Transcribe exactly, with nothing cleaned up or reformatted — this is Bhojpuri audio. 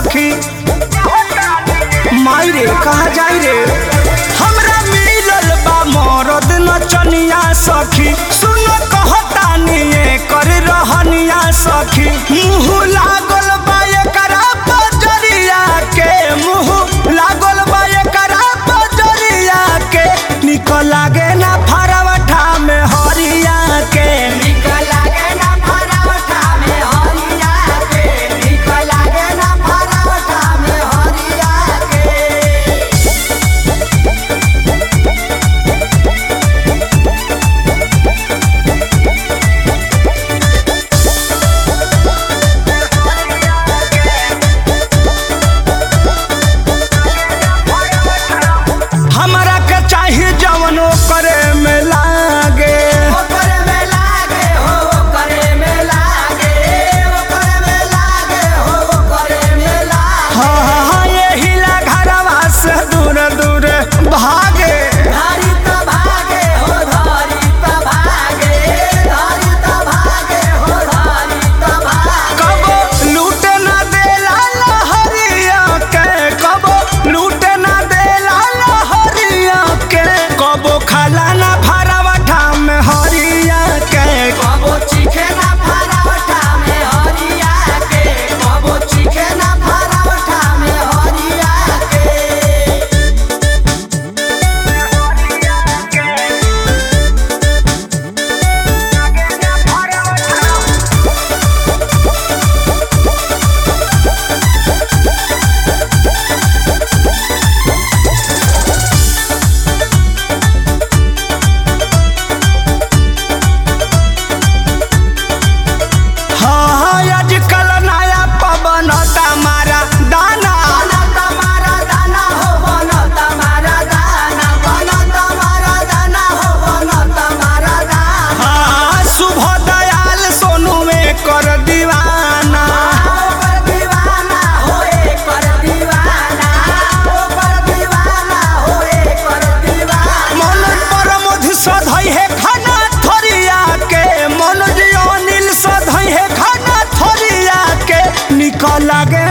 सखी माई रे कहा जाई रे हमरा मिलल बा मरद नचनिया सखी सुन कहतानी कर रहनिया सखी मुँह लागल बा एकरा बजरिया के मुँह लागल बा एकरा बजरिया के निकल लागे ना फरवठा में हरिया के निकल लागे ना फरवठा में हरिया के निकल लागे ना फरवठा में हरिया के हमरा के चाहिए जवनो करे में लागे करे में लागे हो करे में लागे करे में लागे हो करे में लागे हां हां यही ला घरवा से दूर दूर भागे धारी त भागे हो धारी त भागे धारी त भागे हो धारी त भागे कब लूटे ना देला लहरिया के कब लूटे ना देला लहरिया के कब खाला ना फरवठा में हरिया के कब चीखे ना फरवठा में हरिया के कब चीखे ना फरवठा में हरिया के हाँ आजकल नया पवन तमारा दाना तमारा दाना हो बन तमारा दाना बन तमारा दाना हो बन तमारा दाना हाँ शुभ दयाल सोनू में कर दीवाना कर दीवाना होए कर दीवाना कर दीवाना होए कर दीवाना मन पर मधु सधई है खाना थरिया के मन अनिल सधई है खाना थरिया के निकल लागे